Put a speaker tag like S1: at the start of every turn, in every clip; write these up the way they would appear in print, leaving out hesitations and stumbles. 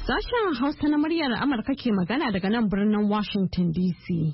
S1: Sashen Hausa na muryar Amurka ke magana daga nan birnin Washington DC.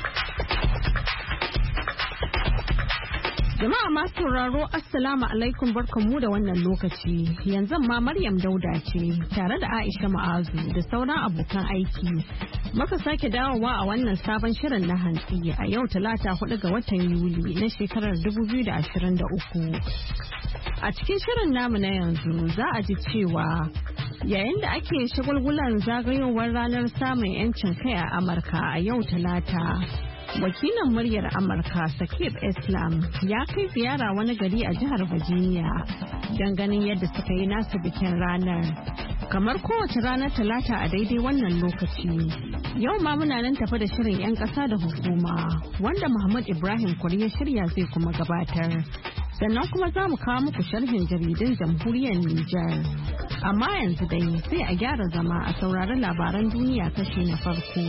S1: Jama'a masu sauraro Assalamu alaikum barkanmu da wannan lokaci. Yanzu ma Maryam Dauda ce tare da Aisha Ma'azu da sauran abokan aiki. Muka sake dawowa a wannan sabon shirin na hantsi a yau Talata 4 ga watan Yuli na shekarar 2023. A cikin shirin namu na yanzu za a ji cewa yayin da ake shagulgulan zagayowar ranar samun 'yancin kai a Amurka a yau Talata. Wakilin muryar Amurka Sakib Islam ya kai ziyara wani gari a jihar Virginia don ganin yadda suka yi nasu bikin ranar. Kamar kowace ranar Talata a daidai wannan lokaci. Yau ma muna nan tafi da shirin 'yan ƙasa da hukuma wanda Muhammad Ibrahim Kwari ya shirya zai kuma gabatar. Sannan kuma za mu kawo muku sharhin jaridun jamhuriyar Nijar. Amma yanzu dai sai a gyara zama a saurari labaran duniya kashi na farko.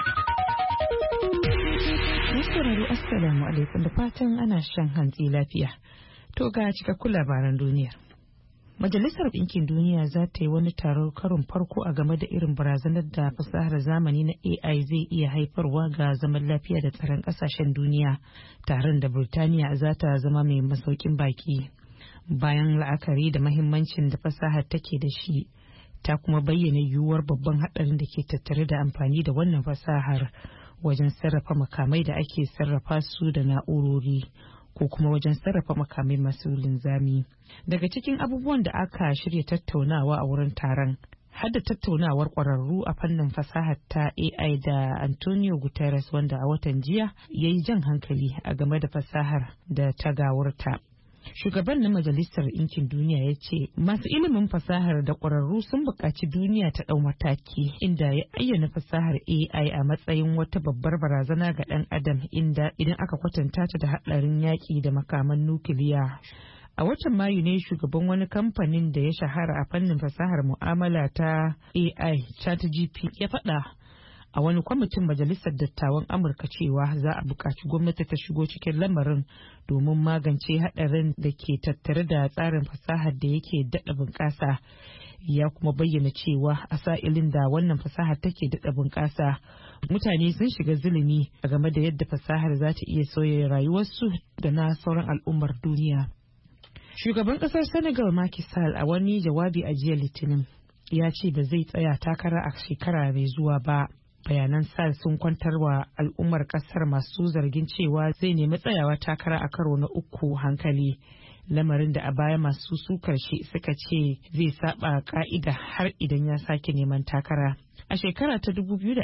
S2: Masauraro Assalamu alaikum da fatan ana shan hantsi lafiya. To ga cikakkun labaran duniyar. Majalisar Ɗinkin Duniya za ta yi wani taron karon farko a game da irin barazanar da fasahar zamani na AI zai iya haifarwa ga zaman lafiya da tsaron ƙasashen duniya. Taron da Burtaniya za ta zama mai masaukin baki. Bayan la'akari da mahimmancin da fasahar take da shi, ta kuma bayyana yiwuwar babban haɗarin da ke tattare da amfani da wannan fasahar wajen sarrafa makamai da ake sarrafa su da na'urori. Ko kuma wajen sarrafa makamai masu linzami. Daga cikin abubuwan da aka shirya tattaunawa a wurin taron, har da tattaunawar ƙwararru a fannin fasahar ta AI da Antonio Guterres wanda a watan jiya ya yi jan hankali a game da fasahar da ta gawurta. Shugaban na Majalisar Ɗinkin Duniya ya ce masu ilimin fasahar da ƙwararru sun buƙaci duniya ta ɗau mataki, inda ya ayyana fasahar AI a matsayin wata babbar barazana ga ɗan adam idan aka kwatanta ta da haɗarin yaƙi da makaman nukiliya. A watan Mayu ne shugaban wani kamfanin da ya shahara a fannin fasahar mu'amala ta AI ChatGPT ya faɗa a wani kwamitin Majalisar Dattawan Amurka cewa za a buƙaci gwamnati ta shigo cikin lamarin domin magance haɗarin da ke tattare da tsarin fasahar da yake daɗa bunƙasa. Ya kuma bayyana cewa a sa'ilin da wannan fasahar take daɗa bunƙasa, mutane sun shiga zulumi a game da yadda fasahar za ta iya sauya rayuwarsu da na sauran al'ummar duniya. Shugaban ƙasar Senegal Macky Sall a wani jawabi a jiya Litinin ya ce ba zai tsaya takara a shekara mai zuwa ba. Bayanan Sall sun kwantar wa al'ummar kasar masu zargin cewa zai nemi tsayawa takara a karo na uku hankali, lamarin da a baya masu sukar shi suka ce zai saba ka'ida har idan ya sake neman takara. A shekara ta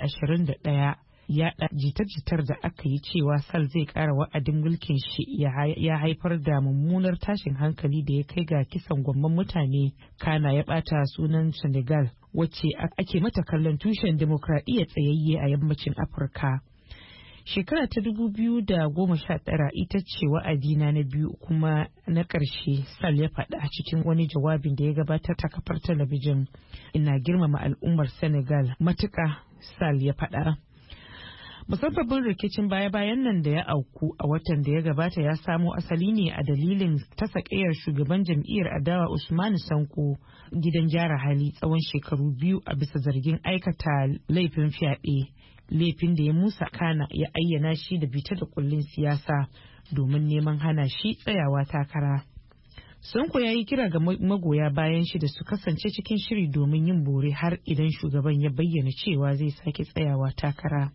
S2: 2021 yaɗa jita-jitar da aka yi cewa Sall zai ƙara wa'adin mulkin shi ya haifar da mummunar tashin hankali da ya kai ga kisan gwamman mutane, kana ya ɓata sunan Senegal wacce ake mata kallon tushen demokradiyya tsayayye a yammacin Afirka. Shekara ta 2019 ita ce wa'adina na biyu kuma na ƙarshe, Sall ya faɗa a cikin wani jawabin da ya gabatar ta kafar talabijin. Ina girmama al'ummar Senegal matuƙa, Sall ya faɗa. Musabbabin rikicin baya-bayan nan da ya auku a watan da ya gabata ya samo asali ne a dalilin tasakayar shugaban jam'iyyar adawa Usmanu Sanko gidan gyara hali tsawon shekaru 2 a bisa zargin aikata laifin fyaɗe, laifin da ya musa kana ya ayyana shi da bita da kullin siyasa domin neman hana shi tsayawa takara. Sanko ya yi kira ga magoya bayan shi da su kasance cikin shiri domin yin bore har idan shugaban ya bayyana cewa zai sake tsayawa takara.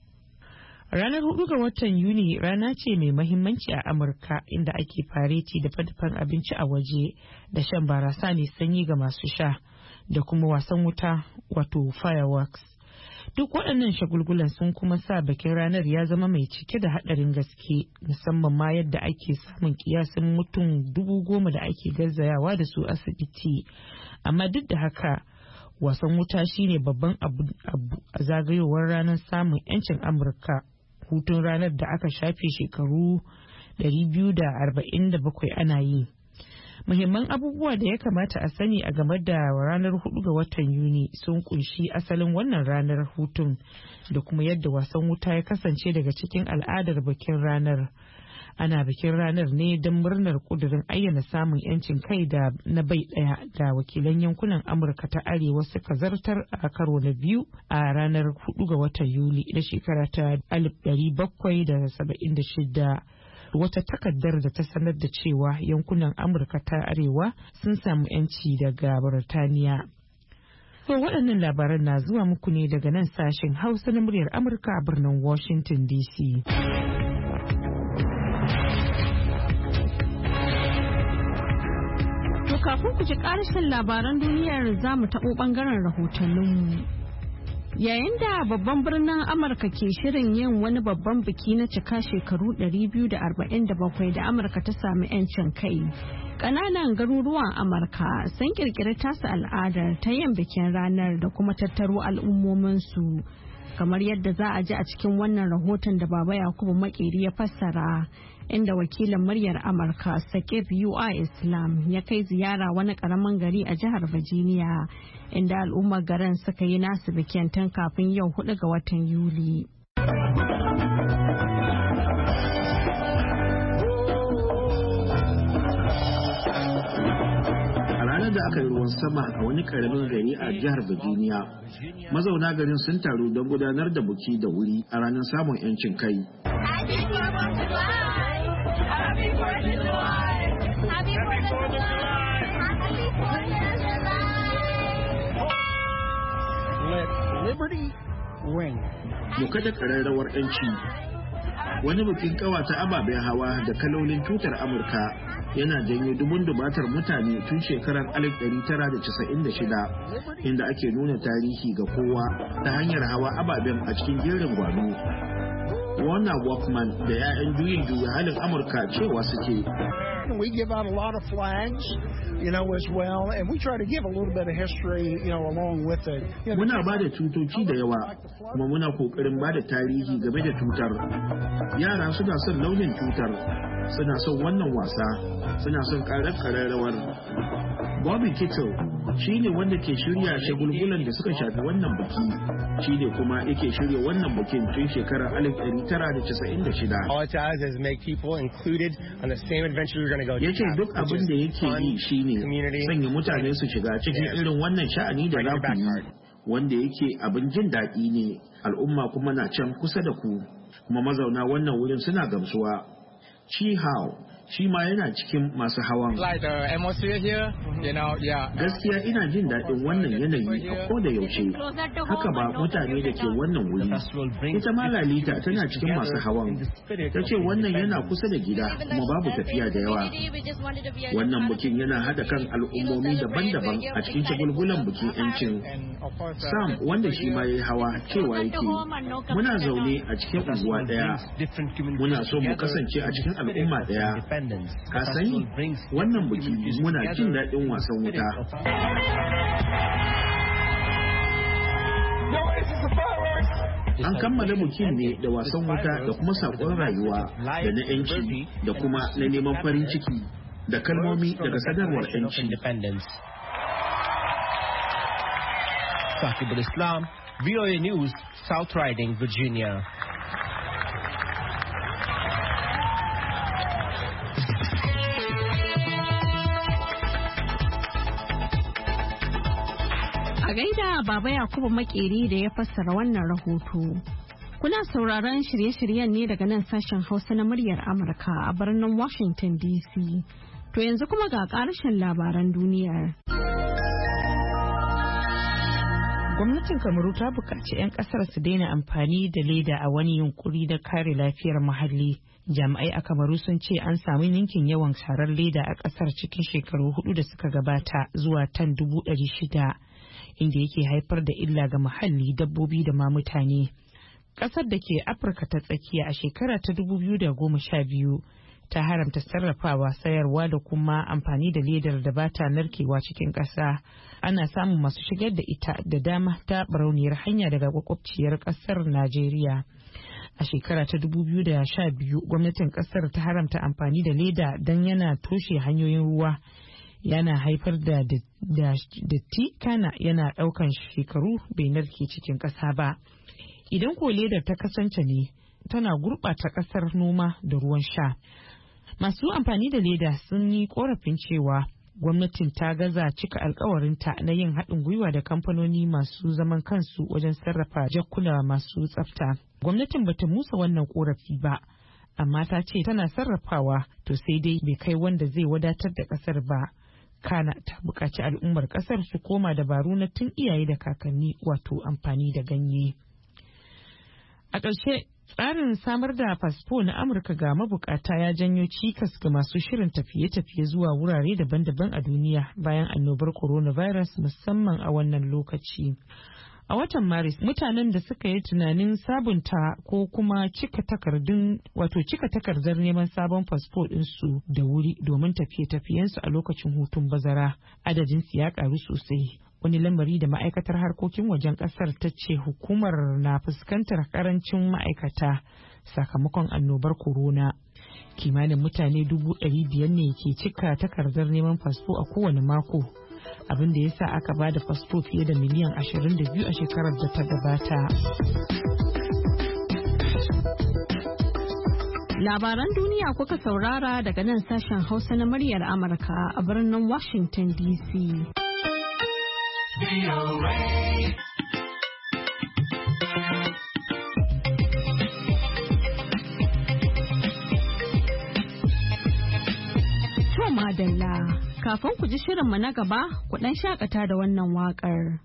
S2: Ranar 4 ga watan Yuni rana ce mai mahimmanci a Amurka, inda ake fareti da fadafan abinci a waje da shan barasa mai sanyi ga masu sha da kuma wasan wuta wato fireworks. Duk waɗannan shagulgulan sun kuma sa bikin ranar ya zama mai cike da haɗarin gaske, musamman ma yadda ake samun kiyasin mutum 10,000 da ake garzayawa da su asibiti. Amma duk da haka wasan wuta shine babban abu a zagayowar ranar samun 'yancin Amurka. Hutun ranar da aka shafe shekaru 247 ana yi. Muhimman abubuwa da ya kamata a sani a game da ranar 4 ga watan Yuni sun kunshi asalin wannan ranar hutun da kuma yadda wasan wuta ya kasance daga cikin al'adar bikin ranar. Ana bikin ranar ne don murnar kudirin ayyana samun 'yancin kai da na bai daya da wakilan yankunan Amurka ta Arewa suka zartar a karo na biyu a ranar 4 ga watan Yuli na shekara ta 1776. Wata takardar da ta sanar da cewa yankunan Amurka ta Arewa sun samu 'yanci daga Burtaniya. So waɗannan labaran na zuwa muku ne daga nan sashen Hausa na muryar Amurka a birnin Washington DC.
S1: To kafin ku ji ƙarshen labaran duniyar za mu taɓo ɓangaren rahotanninmu. Yayin da babban birnin Amurka ke shirin yin wani babban biki na cika shekaru 247 da Amurka ta sami 'yancin kai. Ƙananan garuruwan Amurka sun ƙirƙiri tasu al'adar ta yin bikin ranar da kuma tattaro al'ummominsu. Kamar yadda za a ji a cikin wannan rahoton da Baba Yakubu Makeri ya fassara, inda wakilin muryar Amurka Sakib UI Islam ya kai ziyara wani ƙaramin gari a jihar Virginia, inda al'ummar garin suka yi nasu bikin tun kafin yau 4 ga watan Yuli.
S3: da aka yi ruwan sama a wani karamin gari a jihar Virginia, mazauna garin sun taru don gudanar da buki da wuri a ranar samun 'yancin kai. Mu kada ƙararrawar 'yanci, wani bikin ƙawata ababen hawa da kalolin tutar Amurka yana janyo dubun dubatar mutane tun shekarar 1996, inda ake nuna tarihi ga kowa ta hanyar hawa ababen a cikin jerin gwano. Warner Walkman da 'ya'yan juyin juya halin Amurka cewa suke.
S4: We give out a lot of flags, as well, and we try to give a little bit of history, along with it.
S3: Muna ba da tutoci da yawa, kuma muna kokarin ba da tarihi game da tutar. Yara suna son launin tutar, suna son wannan wasa, suna son ƙararrawar. Bobby Kittle shi ne wanda ke shirya shagulgulan da suka shafi wannan biki, shi ne kuma yake shirya wannan bikin tun shekarar 1996. Ya ce duk abin da yake yi shi ne sanya mutane su shiga cikin irin wannan sha'ani da za ku yi, wanda yake abin jin daɗi ne, al'umma kuma na can kusa da ku, kuma mazauna wannan wurin suna gamsuwa. Chi Hao shi ma yana cikin masu hawan. Gaskiya ina jin daɗin wannan yanayi a ko da yaushe. Haka ba mutane da ke wannan wuri. Ita ma Lalita tana cikin masu hawan. Ta ce wannan yana kusa da gida kuma babu tafiya da yawa. Wannan bikin yana haɗa kan al'ummomi daban-daban a cikin shagulgulan bikin 'yancin. Sam wanda shi ma ya yi hawa cewa yake muna zaune a cikin unguwa ɗaya. Muna so mu kasance a cikin al'umma ɗaya. Ka sani wannan biki muna jin daɗin wasan wuta. An kammala bikin ne da wasan wuta da kuma saƙon rayuwa da na 'yanci da kuma na neman farin ciki da kalmomi daga sadarwar 'yanci.
S5: Sakib Islam, VOA News, South Riding, Virginia.
S1: A gaida Baba Yakubu Makeri da ya fassara wannan rahoto. Kuna sauraron shirye-shiryen ne daga nan sashen Hausa na muryar Amurka a birnin Washington DC. To yanzu kuma ga ƙarshen labaran duniyar.
S2: Gwamnatin Kamaru ta buƙaci 'yan ƙasar su daina amfani da leda a wani yunkuri na kare lafiyar muhalli. Jami'ai a Kamaru sun ce an samu ninkin yawan sharar leda a ƙasar cikin shekaru 4 da suka gabata zuwa tan 600,000, inda yake haifar da illa ga muhalli, dabbobi da ma mutane. Ƙasar da ke Afirka ta tsakiya a shekara ta 2012 ta haramta sarrafawa, sayarwa da kuma amfani da ledar da ba ta narkewa cikin ƙasa. Ana samun masu shigar da ita da dama ta barauniyar hanya daga makwabciyar ƙasar Najeriya. A shekara ta 2012 gwamnatin ƙasar ta haramta amfani da leda don yana toshe hanyoyin ruwa, yana haifar da datti, kana yana ɗaukan shekaru bai narke cikin ƙasa ba. Idan ko ledar ta kasance ne, tana gurɓata ƙasar noma da ruwan sha. Masu amfani da leda sun yi korafin cewa gwamnatin ta gaza cika alkawarinta na yin haɗin gwiwa da kamfanoni masu zaman kansu wajen sarrafa jakkuna masu tsafta. Gwamnatin bata musa wannan korafi ba, amma ta ce tana sarrafawa, to sai dai bai kai wanda zai wadatar da ƙasar ba. Kana ta buƙaci al'ummar ƙasar su koma dabaru na tun iyaye da kakanni, wato amfani da ganye. A ƙarshe, tsarin samar da fasfo na Amurka ga mabukata ya janyo cikas ga masu shirin tafiye-tafiye zuwa wurare daban-daban a duniya bayan annobar coronavirus, musamman a wannan lokaci. A watan Maris, mutanen da suka yi tunanin sabunta ko kuma cika takardar neman sabon fasfo ɗinsu da wuri domin tafiye-tafiyensu a lokacin hutun bazara, adadinsu ya ƙaru sosai. Wani lamari da ma'aikatar harkokin wajen ƙasar ta ce hukumar na fuskantar ƙarancin ma'aikata sakamakon annobar corona. Kimanin mutane 500,000 ne ke cika takardar neman fasfo a kowane mako, abin da ya sa aka ba da fasfo fiye da miliyan 22 a shekarar da ta gabata.
S1: Labaran duniya kuka saurara daga nan sashen Hausa na muryar Amurka a birnin Washington DC. To madalla, kafin ku ji shirinmu na gaba, ku ɗan shakata da wannan waƙar.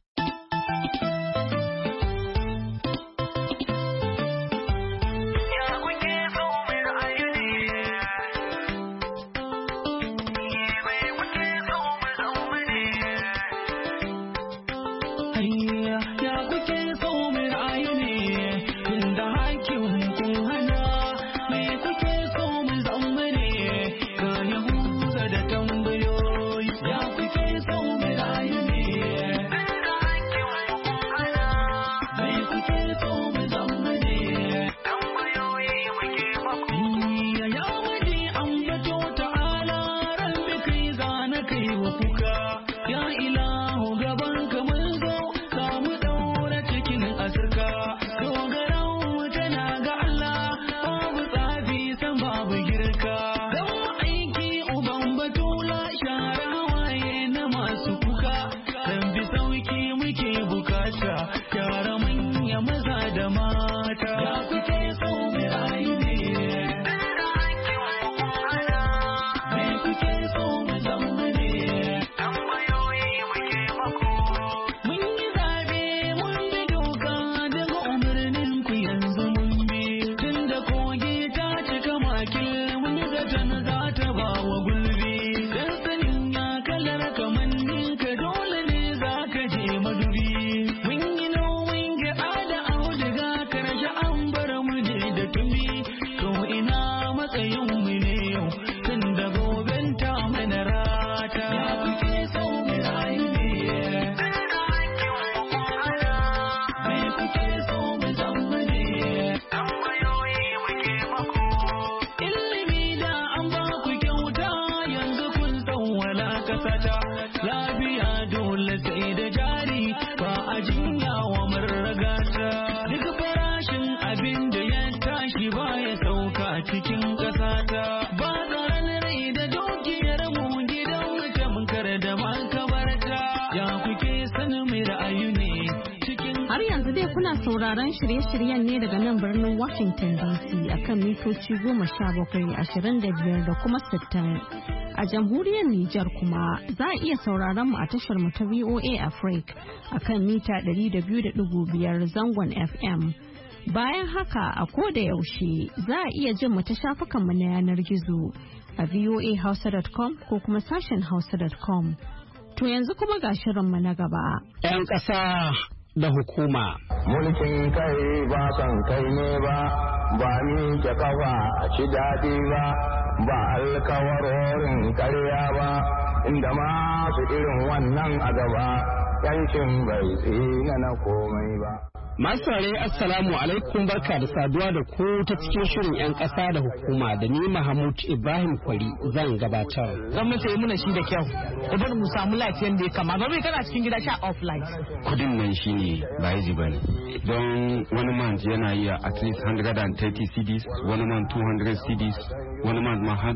S1: Sauraron shirye-shiryen ne daga nan birnin Washington DC akan mitoci 17,25 da kuma 60. A jamhuriyar Nijar kuma za a iya sauraron mu a tashar mu ta VOA Africa akan mita 200.5 zangon FM. Bayan haka a koda yaushe za a iya jin mu ta shafukan mu na yanar gizo a voahausa.com ko kuma sashen hausa.com. To yanzu kuma ga shirin mu na gaba.
S6: 'Yan ƙasa da hukuma.
S7: Mulkin kai ba son kai ne ba, ba ni ke kafa a ci daɗi ba, ba alkawarorin karya ba, inda masu irin wannan a gaba, yancin bai tsina na komai ba.
S6: Masu saurare assalamu alaikum, barka da saduwa da ku ta cikin shirin 'yan ƙasa da hukuma da ni Mahmud Ibrahim Kwari zan gabatar.
S8: Gwamnati muna shi da kyau, idan mu samu lafiyan da ya kama, ba kana cikin gida sha off light.
S9: Kudin nan shine ba yaji bane. Don wani month yana iya at least 130 CDs, wani month 200 CDs, wani ma har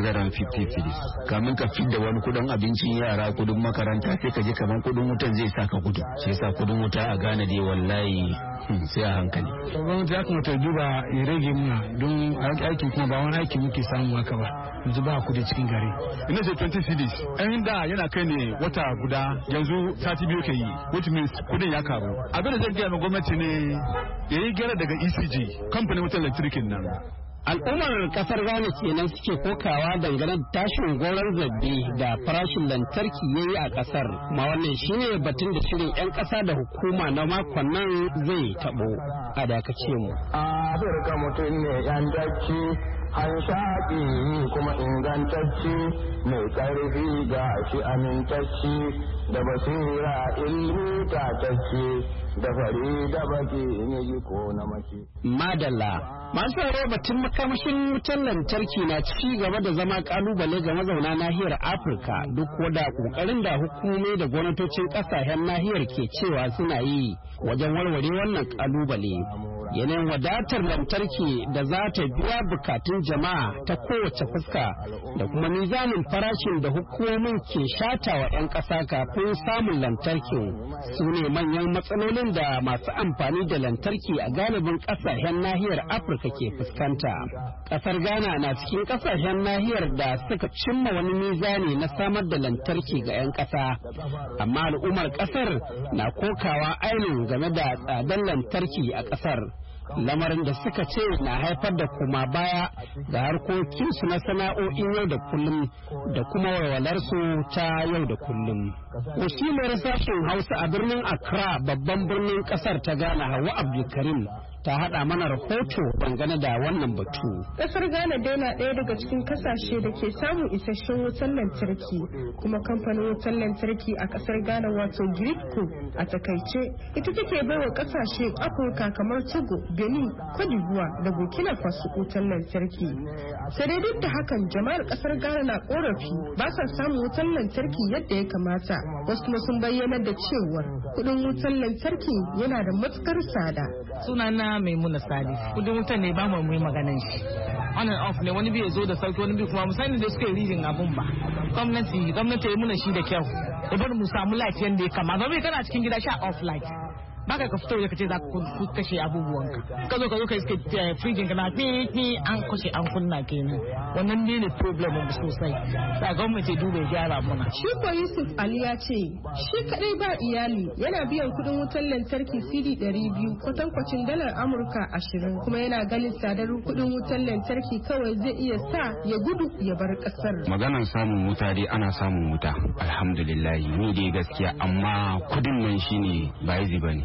S9: 250 cedis. Kamin ka fidda wani kudin abincin yara, kudin makaranta, sai ka je kaman kudin wutan zai saka gudu. Shi yasa kudin wuta a Ghana dai wallahi sai a hankali.
S10: Gwamnati ya kamata duba ya rage muna don aikin kuma ba wani aiki muke samu haka ba. Yanzu ba kudi cikin gari.
S11: Ina ce 20 cedis. Ɗan da yana kai ne wata guda, yanzu sati biyu ke yi, which means kudin ya karu. Abin da zai gaya ma gwamnati ne ya yi gyara daga ECG, kamfanin wutar lantarkin nan.
S6: Al'ummar kasar Ghana kenan suke kokawa dangane da tashin goron zabbi da farashin lantarki yayi a kasar. Ma wannan shine batun da shirin 'yan kasa da hukuma na makon nan zai tabo. A dakace mu.
S7: Afirka mutum ne yantacci, hanshaƙi kuma ingantacci, mai ƙarfi ga shi amintacci, da basira ilmi tatacci, da fari da baki ne ko na mace.
S6: Madalla. Masu yaro batun makamashin wutar lantarki na ci gaba da zama kalubale ga mazauna nahiyar Afirka duk da kokarin da hukumomi da gwamnatocin kasashen nahiyar ke cewa suna yi wajen warware wannan kalubale. Yanayin wadatar lantarki da za ta biya bukatun jama'a ta kowace fuska da kuma nizamin farashin da hukumomin ke shatawa 'yan ƙasa kafin samun lantarkin su ne manyan matsalolin da masu amfani da lantarki a galibin ƙasashen nahiyar Afirka ke fuskanta. Ƙasar Ghana na cikin ƙasashen nahiyar da suka cimma wani mizani na samar da lantarki ga 'yan ƙasa, amma al'ummar ƙasar na kokawa ainihin game da tsadar lantarki a ƙasar. Lamarin da suka ce na haifar da kuma baya ga harkokinsu na sana'o'in yau da kullum da kuma walwalarsu ta yau da kullum. Wakilar sashen Hausa a birnin Accra, babban birnin kasar ta Ghana, Hauwa Abdulkarim, ta hada mana rahoto dangane da wannan batu.
S12: Kasar Ghana dai na ɗaya daga cikin kasashe da ke samun isasshen wutar lantarki, kuma kamfanin wutar lantarki a kasar Ghana wato Gridco a takaice ita take baiwa kasashe Afirka kamar Togo, Benin, Cote d'Ivoire da Burkina Faso wutar lantarki. Sai dai duk da hakan jama'ar kasar Ghana na korafi ba sa samun wutar lantarki yadda ya kamata. Wasu kuma sun bayyana da cewa kudin wutar lantarki yana da matukar tsada.
S8: Sunana Maimuna Sadi. Kudin wutar ne ba mu yi maganan shi. On and off ne, wani bi ya zo da sauki, wani bi kuma musani da suke rijin abun ba. Gwamnati ya muna shi da kyau. Ya bar mu samu lafiyan da ya kamata. Ba kana cikin gida sha off light. Baka ka fito da kace za ka kashe abubuwanka. Ka zo ka iske fridgin ka na ni an kashe an kunna kenan. Wannan ne problem mu sosai. Sai gwamnati dube gyara muna.
S12: Shi ko Yusuf Ali ya ce shi kadai ba iyali yana biyan kudin wutar lantarki CD 200 kwatankwacin dalar Amurka 20 kuma yana ganin tsadar kudin wutar lantarki kawai zai iya sa ya gudu ya bar kasar.
S9: Maganar samun wuta dai ana samun wuta alhamdulillah ni dai gaskiya, amma kudin nan shine ba easy bane.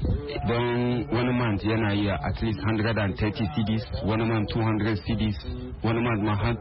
S9: Don wani month yana iya at least 130 cedis, wani month 200 cedis, wani month ma har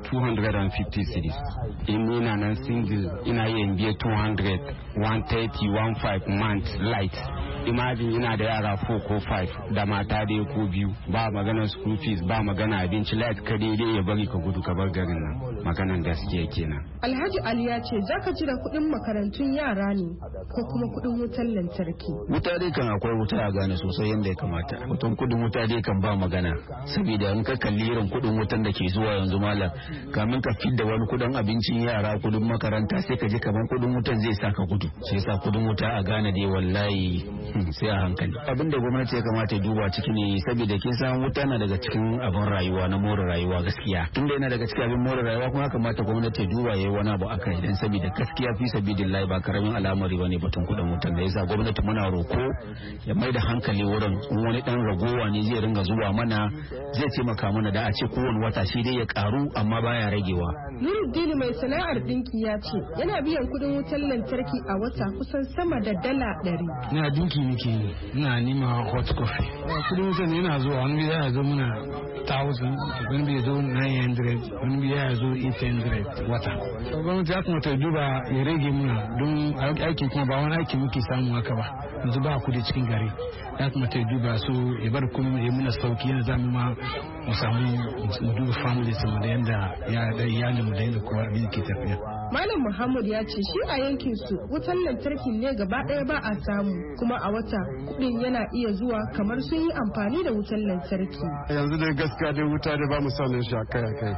S9: 250 cedis. In ina nan single ina iya biya 200, 130, 15 month light. Imagine ina da yara 4 ko 5 da mata da ko biyu, ba magana school fees, ba magana abinci, light ka daidai ya bari ka gudu ka bar garin nan. Maganan gaskiya kenan.
S12: Alhaji Ali ya ce zaka jira kuɗin makarantun yara ne ko kuma kuɗin wutar lantarki.
S9: Wuta dai kan akwai wuta a Ghana sosai yadda ya kamata. Mutum kuɗin wuta dai kan ba magana. Saboda in ka kalli irin kuɗin wutan da ke zuwa yanzu malam, kamin ka fidda wani kuɗin abincin yara, kuɗin makaranta, sai ka je kaman kuɗin wutan zai saka gudu. Sai sa kuɗin wuta a Ghana dai wallahi sai a hankali. Abin da gwamnati ya kamata ya duba ciki ne, saboda kin san wuta na daga cikin abin rayuwa na more rayuwa gaskiya. Tunda yana daga cikin abin more rayuwa kuma kamata gwamnati ya duba yayi wani abu akai, dan saboda gaskiya fi sabilillahi ba karamin al'amari bane batun kudin wutan. Da yasa gwamnati muna roko ya mai da hankali wurin, in wani dan ragowa ne zai ringa zuwa mana zai taimaka mana, da a ce kowane wata shi dai ya karu amma baya ragewa.
S12: Nuruddin mai sana'ar dinki ya ce yana biyan kudin wutar lantarki a wata kusan sama da dala 100.
S10: Ina dinki nake, ina nima hot coffee. Kudin wutar yana zuwa, wani bi ya zo muna 1000, wani bi ya zo 900, wani bi ya zo 800 wata. Gwamnati ya kamata ya duba ya rage muna, don aiki kuma ba wani aiki muke samu haka ba. Yanzu ba kudi cikin gari. Ya kamata ya duba su ya bar kuma ya muna sauki, yana zamu ma mu samu mu duba family su da yanda ya da iyalin mu da yanda kowa abin ke tafiya.
S12: Malam Muhammad ya ce shi a yankin su wutar lantarki ne gaba ɗaya ba a samu, kuma a wata kudin yana iya zuwa kamar sun yi amfani da wutar lantarki.
S11: Yanzu dai gaskiya dai wuta da ba mu samun shi a kai.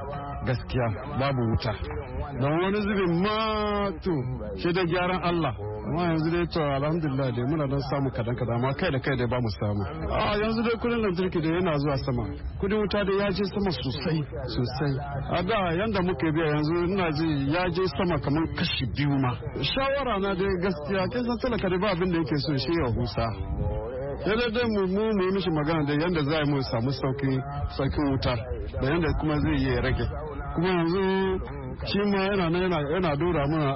S10: gaskiya babu wuta don wani zubin ma to shi da gyaran Allah amma yanzu dai to alhamdulillah dai muna don samu kadan amma kai da kai dai ba mu samu yanzu dai kudin lantarki da yana zuwa sama kudin wuta da ya je sama sosai a da yanda muke biya yanzu ina ji ya je sama kamar kashi 2 ma shawara na dai gaskiya kin san talaka da ba abin da yake so shi ya husa yadda dai mu yi mishi magana da yanda za mu samu saukin wuta da yanda kuma zai yi rage kuma yanzu shi ma yana dora mana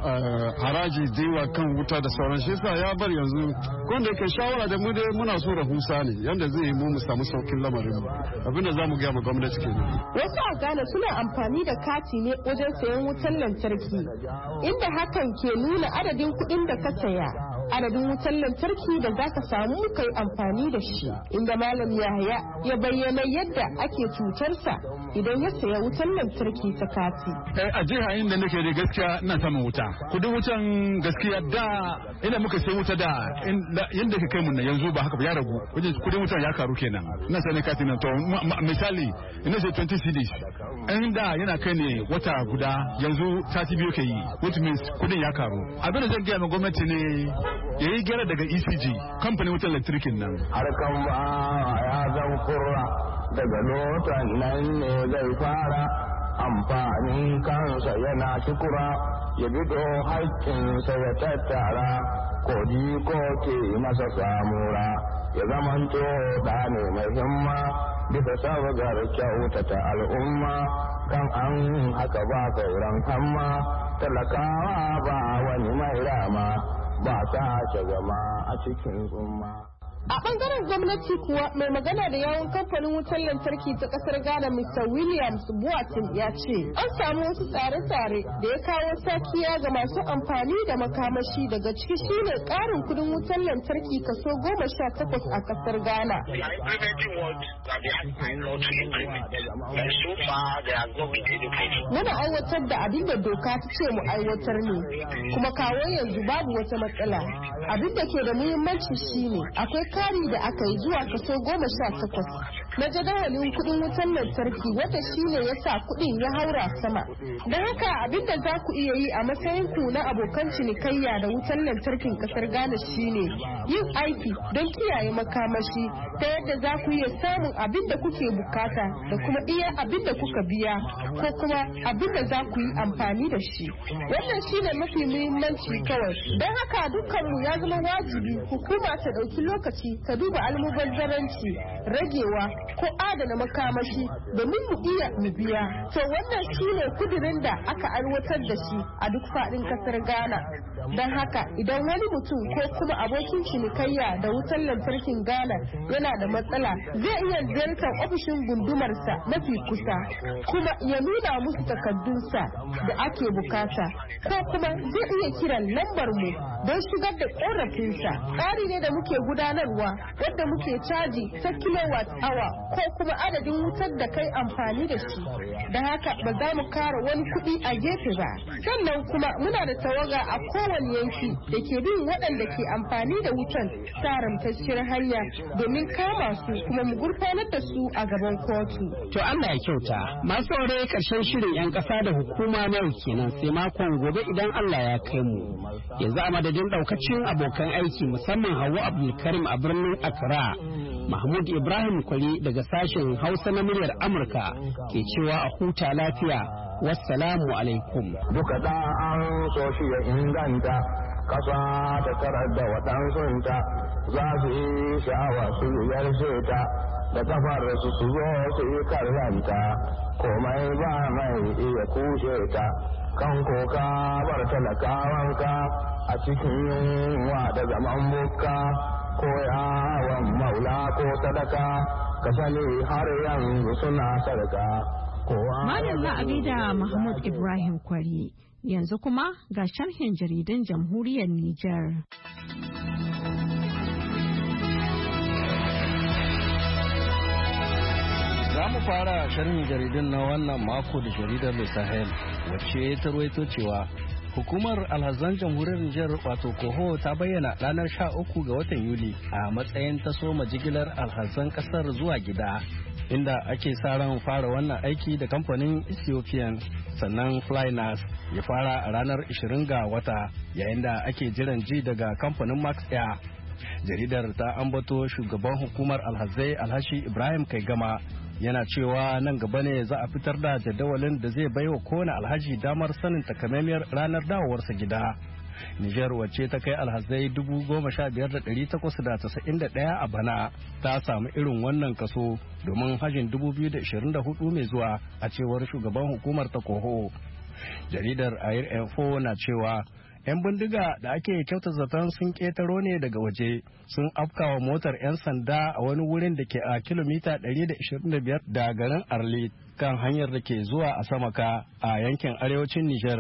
S10: haraji da kan wuta da sauran shi yasa ya bar yanzu ko da yake shawara da mu dai muna so rahusa ne yanda zai yi mu samu saukin lamarin mu abinda za mu gaya ma gwamnati kenan.
S12: Wasu a Ghana suna amfani da kati ne wajen sayan wutan lantarki inda hakan ke nuna adadin kuɗin da ka saya adadin wutan lantarki da za ka samu kai amfani da shi inda Malam Yahaya ya bayyana yadda ake cutarsa idan ya saya wutan lantarki ta kati.
S11: A jiha inda nake da gaskiya ina samun wuta kudin wutan gaskiya da ina muka sai wuta da yanda ka kai mun yanzu ba haka ba ya ragu wajen kudin wutan ya karu kenan ina sai kati nan to misali ina sai 20 cedis inda yana kai ne wata guda yanzu 32 ke yi which means kudin ya karu abin da zan gaya ma gwamnati ne ya yi gyara daga ECG kamfanin wutan lantarkin nan
S7: harkan ba ya zan kurra daga lotan nan ne zai fara amfanin kansa yana shukura ya bido haƙƙinsa ya tattara kodi ko ke masa samura ya zamanto da ne mai himma bisa sabgar kyautata al'umma kan an haka ba sauran hamma talakawa ba wani mai rama ba ta zama a cikin tsumma.
S12: A bangaren gwamnati kuwa mai magana da yawon kamfanin wutar lantarki ta kasar Ghana Mr. Williams Boatin ya ce an samu wasu tsare-tsare da ya kawo sakiya ga masu amfani da makamashi daga ciki shine karin kudin wutar lantarki kaso 18 a kasar Ghana. Muna aiwatar da abin da doka ta ce mu aiwatar ne kuma kawo yanzu babu wata matsala. Abin da ke da muhimmanci shine akwai kari da aka yi zuwa kaso 18 na jadawalin kudin wutar lantarki wata shine ya sa kudin ya haura sama. Don haka abin da za ku iya yi a matsayin ku na abokan cinikayya da wutar lantarkin kasar Ghana shine yin aiki don kiyaye makamashi ta yadda za ku iya samun abin da kuke bukata da kuma iya abin da kuka biya ko kuma abin da za ku yi amfani da shi. Wannan shine mafi muhimmanci kawai. Don haka dukkanmu ya zama wajibi hukuma ta ɗauki lokaci ta duba almubazzaranci ragewa ko adana makamashi domin mu iya mu biya. To wannan shine kudirin da aka aiwatar da shi a duk faɗin kasar Ghana. Don haka idan wani mutum ko kuma abokin cinikayya da wutar lantarkin Ghana yana da matsala zai iya ziyartar ofishin gundumarsa mafi kusa kuma ya nuna musu takardunsa da ake bukata ko kuma zai iya kiran lambar mu don shigar da korafinsa. Tsari ne da muke gudanarwa wadda muke caji ta kilowatt hour ko kuma adadin wutar da kai amfani da shi. Da haka ba za mu kara wani kuɗi a gefe ba. Sannan kuma muna da tawaga a kowane yanki da ke bin waɗanda ke amfani da wutan ta haramtacciyar hanya domin kama su kuma mu gurfanar da su a gaban kotu.
S6: To Allah ya kyauta. Masu aure karshen shirin 'yan ƙasa da hukuma na yau kenan sai makon gobe idan Allah ya kai mu. Yanzu a madadin ɗaukacin abokan aiki musamman Hauwa Abdulkarim a birnin Accra. Mahmud Ibrahim Kwari daga sashen Hausa na muryar Amurka ke cewa a huta lafiya. Wassalamu alaikum.
S7: Duka da an so shi ya inganta kasa ta tarar da waɗansunta za su yi sha'awa su ziyarce ta da kafar su zo su yi kallanta komai ba mai iya kushe ta kan koka bar talakawanka a cikin yunwa da zaman bukka ko yawon maula ko sadaka ka sani har yanzu suna sarka.
S1: Madalla Abida Mahmud Ibrahim Kwari yanzu kuma ga sharhin jaridan jamhuriyar Nijar.
S13: Za mu fara sharhin jaridun na wannan mako da jaridar Le Sahel wacce ta ruwaito cewa hukumar alhazan jamhuriyar Nijar wato Koho ta bayyana ranar 13 ga watan Yuli a matsayin ta soma jigilar alhazan kasar zuwa gida inda ake sa ran fara wannan aiki da kamfanin Ethiopian, sannan Flynas ya fara a ranar 20 ga wata, yayin da ake jiran ji daga kamfanin Max Air. Jaridar ta ambato shugaban hukumar alhazai Alhashi Ibrahim Kaigama yana cewa nan gaba ne za a fitar da jadawalin da zai baiwa kowane alhaji damar sanin takamaimiyar ranar dawowarsa gida. Nijar wacce ta kai alhazai 15,891 a bana ta samu irin wannan kaso domin hajjin 2024 mai zuwa a cewar shugaban hukumar ta Koho. Jaridar Air Info na cewa 'yan bindiga da ake kyauta zaton sun ketaro ne daga waje sun afkawa motar 'yan sanda a wani wurin da ke a kilomita 125 da garin Arlit kan hanyar da ke zuwa a Samaka a yankin arewacin Nijar.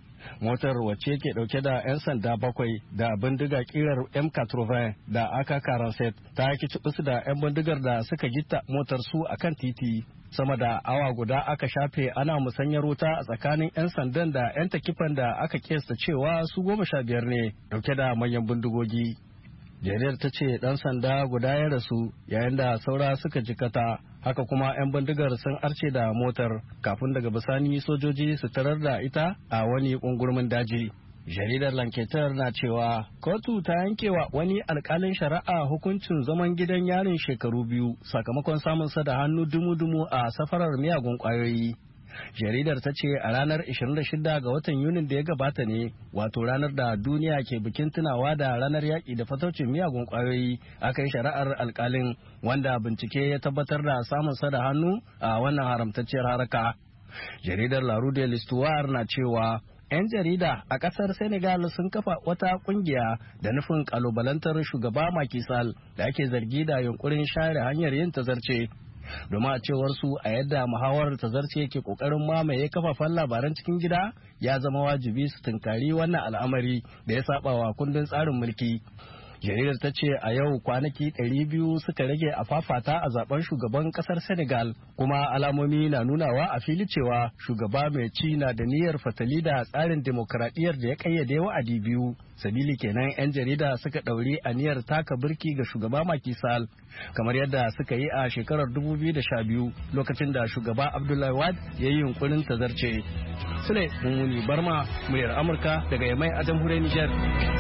S13: Motar wacce ke dauke da 'yan sanda 7 da bindiga kirar M80 da aka karanset ta kicibis da 'yan bindigar da suka gitta motar su akan titi. Sama da awa guda aka shafe ana musanyar wuta a tsakanin 'yan sandan da 'yan takifan da aka kesta cewa su 15 ne dauke da manyan bindigogi. Jaridar ta ce dan sanda guda ya rasu yayin da saura suka jikata, haka kuma 'yan bindigar sun arce da motar kafin daga bisani sojoji su tarar da ita a wani kungurmin daji. Jaridar Lanketer na cewa kotu ta yankewa wani alkalin shari'a hukuncin zaman gidan yarin shekaru 2 sakamakon samunsa da hannu dumu-dumu a safarar miyagun kwayoyi. Jaridar ta ce a ranar 26 ga watan Yunin da ya gabata ne, wato ranar da duniya ke bikin tunawa da ranar yaƙi da fataucin miyagun kwayoyi, aka yi shari'ar alkalin wanda bincike ya tabbatar da samunsa da hannu a wannan haramtacciyar haraka. Jaridar La Rue de l'Histoire na cewa 'yan jarida a kasar Senegal sun kafa wata kungiya da nufin kalubalantar shugaba Macky Sall da ake zargi da yunkurin share hanyar yin tazarce. Domin a cewar su a yadda muhawarar tazarce ke kokarin mamaye kafafen labaran cikin gida, ya zama wajibi su tunkari wannan al'amari da ya saba wa kundin tsarin mulki. Jaridar ta ce a yau kwanaki 200 suka rage a fafata a zaben shugaban kasar Senegal, kuma alamomi na nunawa a fili cewa shugaba mai ci na da niyyar fatali da tsarin demokradiyyar da ya kayyade wa'adi 2. Sabili kenan 'yan jarida suka ɗauri aniyar taka birki ga shugaba Macky Sall, kamar yadda suka yi a shekarar 2012 lokacin da shugaba Abdoulaye Wade ya yi yunkurin tazarce. Sule Mummuni Barma, muryar Amurka daga Yamai a jamhuriyar Nijar.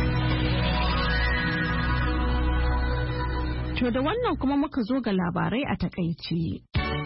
S1: To da wannan kuma muka zo ga labarai a takaice.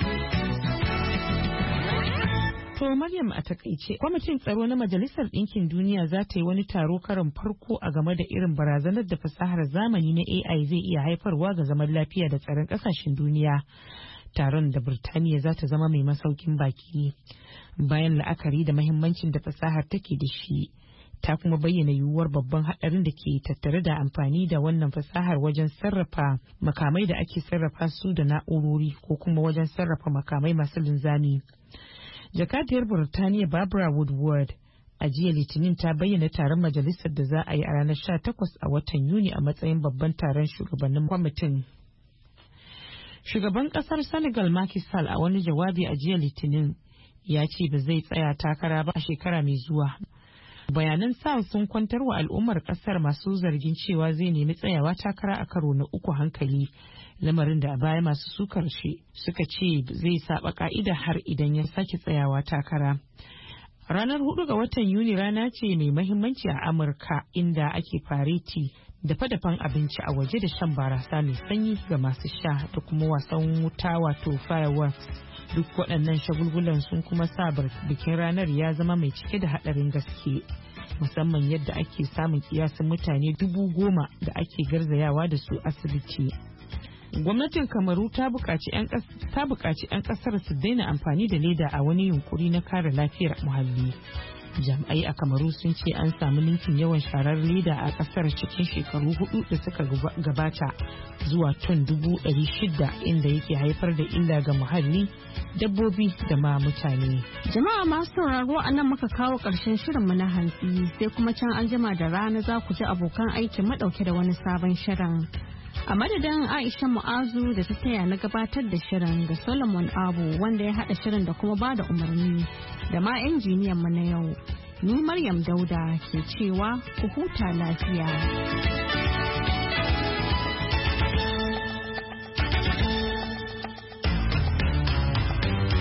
S2: To Maryam, a takaice, kwamitin tsaro na Majalisar Ɗinkin Duniya za ta yi wani taro karin farko a game da irin barazanar da fasahar zamani na AI zai iya haifarwa ga zaman lafiya da tsaron ƙasashen duniya. Taron da Birtaniya za ta zama mai masaukin baki bayan la'akari da mahimmancin da fasahar take da shi. Ta kuma bayyana yiwuwar babban haɗarin da ke tattare da amfani da wannan fasahar wajen sarrafa makamai da ake sarrafa su da na'urori ko kuma wajen sarrafa makamai masu linzami. Jakadiyar Burtaniya Barbara Woodward a jiya Litinin ta bayyana taron majalisar da za a yi a ranar 18 a watan Yuni a matsayin babban taron shugabannin kwamitin. Shugaban kasar Senegal Macky Sall a wani jawabi a jiya Litinin ya ce ba zai tsaya takara ba a shekara mai zuwa. Bayanan Sall sun kwantar wa al'ummar kasar masu zargin cewa zai nemi tsayawa takara a karo na 3 hankali, lamarin da a baya masu sukar shi suka ce zai saba ka'ida har idan ya sake tsayawa takara. Ranar 4 ga watan Yuni rana ce mai mahimmanci a Amurka, inda ake fareti dafa-dafan abinci a waje da shan barasa mai sanyi ga masu sha da kuma wasan wuta wato fireworks. Duk waɗannan shagulgulan sun kuma sa bikin ranar ya zama mai cike da haɗarin gaske, musamman yadda ake samun kiyasin mutane 10,000 da ake garzayawa da su asibiti. Gwamnatin Kamaru ta buƙaci 'yan ƙasar su daina amfani da leda a wani yunkuri na kare lafiyar muhalli. Jami'ai a Kamaru sun ce an samu ninkin yawan sharar leda a ƙasar cikin shekaru 4 da suka gabata zuwa ton 600, inda yake haifar da illa ga muhalli, dabbobi da ma mutane.
S1: Jama'a masu sauraro, a nan muka kawo ƙarshen shirinmu na hantsi, sai kuma can an jima da rana za ku ji abokan aikin madauke da wani sabon shirin. A madadin Aisha Mu'azu da ta taya na gabatar da shirin, da Solomon Abu wanda ya haɗa shirin da kuma bada umarni, da ma injiniyan mu na yau, ni Maryam Dauda ke cewa ku huta lafiya.